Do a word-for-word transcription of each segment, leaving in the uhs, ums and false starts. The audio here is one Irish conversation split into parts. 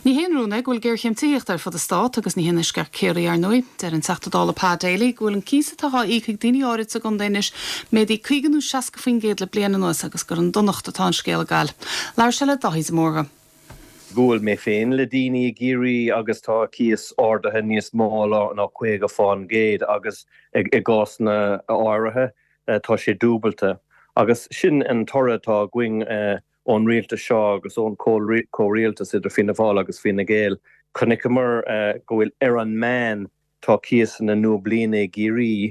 Ní héanrúna ghfuil gur cheimtíocht ar fud a stát agus ní héananis gur céirí ar nui, der an seachtadála pá déala ghfuil an císa atá íchaigh daoine áirit a gan déanais médí chuigeanú seaca faoin géad le bliana nuas agus gur an donnacht atá scéal gáil. Leir se le dahíos mórga. Gúil mé féin le daoine géirí agus tá cíos ordathe níos mála ná chuig a fáin géad agus i gásna áirithe tá sé dúbalta. Agus sin an torra tá going ón rialta seo agus ón córialta idir Fianna Fáil agus Fine Gael. Chnig mar go bhfuil ar an man tá cíos na nua bliana géirí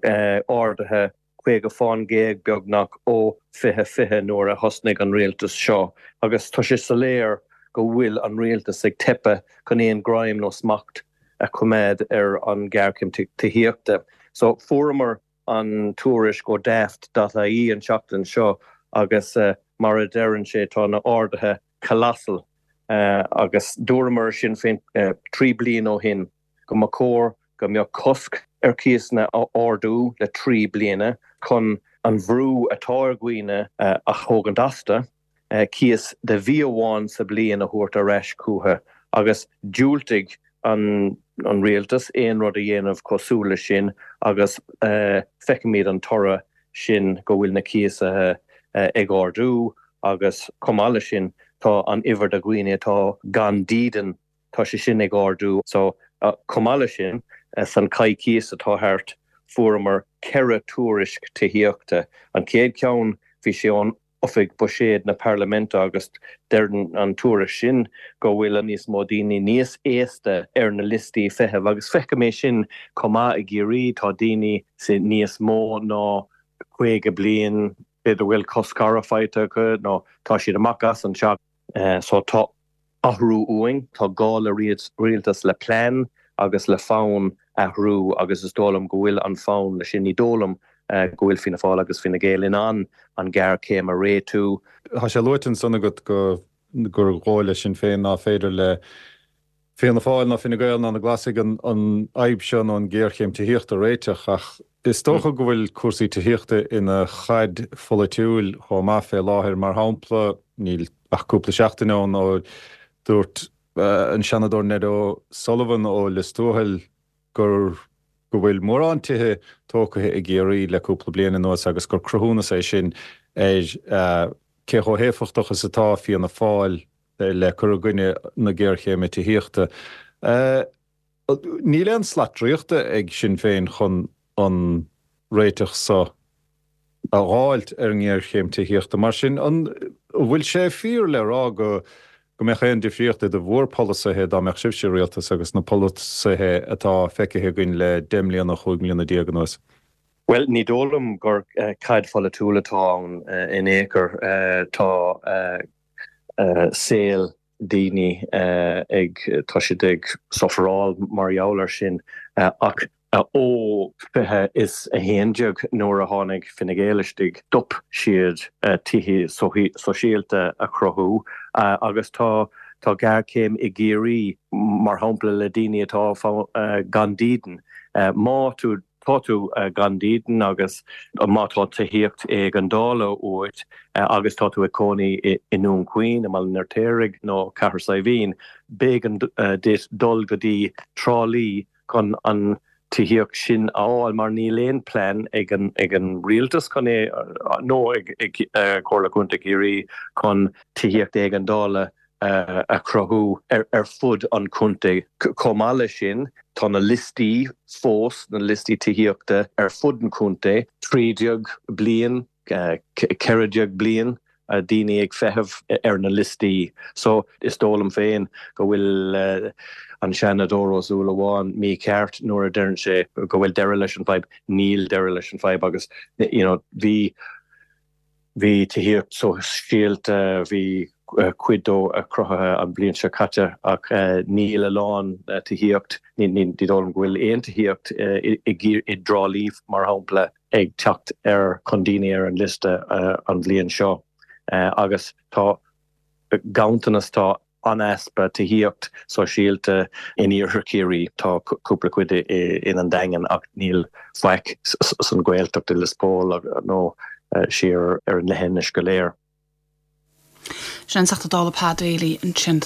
ordathe chuig a fáin géag beagnach ó fithe fithe nuair a thosnig an rialtas seo. Agus tá sé sa léir go bhfuil an rialtas ag tepa chun éon graim nó smacht a cuméad ar an ghearcim tíochta. So fóramar an túris go daft dat a í an seachtain seo agus uh, mar a deran sé tá na ordathe colossal uh, agus dúramar sin féin uh, trí blian ó hin go ma cór go mbeadh cosc ar cíosna ordú le trí bliana chun an bhrú atá ar gcuoine uh, a thógan dasta uh, cíos de bhí amháin sa blian a thuairt a reis cútha agus dúiltig an an rialtas éon rud a dhéanamh cosúla sin agus uh, feicimid an torra sin go bhfuil na cíosathe uh, ag ordú agus comála sin tá an iver de gcuoine tá gan dídan tá sé sin ag ordú. So uh, comála sin uh, san cai cíos atá thart fuaramar ceire túrisc tíochta an céad ceann bhí sé an ofig buséad na Parlament agus deirn an túra sin go bhfuil an níos mó daoine níos éasta ar na listí feitheamh agus feicimé sin comá i géirí tá daoine sin níos mó ná chuige bliain beidir bhfuil coscara fáite go nó tá siad amach as an seach uh, so tá athrú uing tá gála rialtas le plán agus le fánn athrú agus is dólam go bhfuil an fánn le sin í dólam Uh, go bhfuil Fianna Fáil agus Fine Gael in an an gar céim a ré tú. Tá sé luitin sanna go gur gháile sin féin ná féidir le Fianna Fáil ná Fine Gael ná na glasig an, an aib sean an géarchéim tíochta réiteach ach is tócha go bhfuil cuasaí tíochta ina chaid folitiúil chomh maith fé láthir mar hampla níl achúpla seachtainón ó dúirt uh, an seanadóir Ned O'Sullivan ó Listóthil gur go bhfuil mór an tithe tócathe i géirí le cúpla bliana nuas agus gur cruthúna sé sin é cé ó héfachtachas atá Fianna Fáil le cur gcuine na géarchéime tíochta. Ní leon slatríochta ag sin féin chun an réiteach sa a gháilt ar an géarchéim tíochta mar sin an bhfuil sé fíor le rá go go mé chéan difríochta de bhór polisathe dá meach sibse rialtas agus na polisathe atá feicithe gin le dem líana chuig líana diagnós. Well, ní dólam gur uh, caid folitiúil atá ann uh, in éair uh, tá uh, uh, saoil daoine uh, ag tá siad ag sofaráil mar jaolar sin uh, ach uh, ó fithe is a héandeag nuair a tháinig Fine Gaelistigh dup siad uh, tithí sosiálta a chruthú uh, agus tá tá garcéim i géirí mar hampla le daoine atá uh, gan díden uh, má tú tá tú uh, gan díden agus uh, má tá tíocht ag an dála óit uh, agus tá tú a cónaí inún cuoin am an artéirigh nó cahar sa bhín bég an uh, dit dul go dtí trálí chun an tíocht sin áil mar ní léon plán ag an ag an rialtas chun é nó ag ag uh, chorla chunta géirí chun tíocht ag an dála Uh, a chruthú ar, ar fud an cunta comála sin tá na listí fós na listí tíochta ar fud an cunta trídeag blian uh, ceiredeag blian a daoine ag feithimh ar na listí. So is dólam féin go bhfuil uh, an seanadóir ó súil amháin mí ceart nuair a deirn sé go bhfuil deire leis an fhadhb níl deire leis an fhadhb agus you know, bhí bhí tíocht so scialta bhí Uh, cuidó a cruthathe an blion se caite ach uh, níl a lán uh, tíocht ní ní dólam bhfuil éon tíocht uh, i, i, i drálíomh mar hampla ag teacht ar chundíine ar an liste uh, an bblion seo uh, agus tá gaantanas tá anaspa tíocht sosiálta in iarthcéirí tá cúpla cuide in an daingan ach níl faic san ghaeltacht i lespóil nó siar ar an lehénis go léir. Sin seachtadála pá déalaí an sin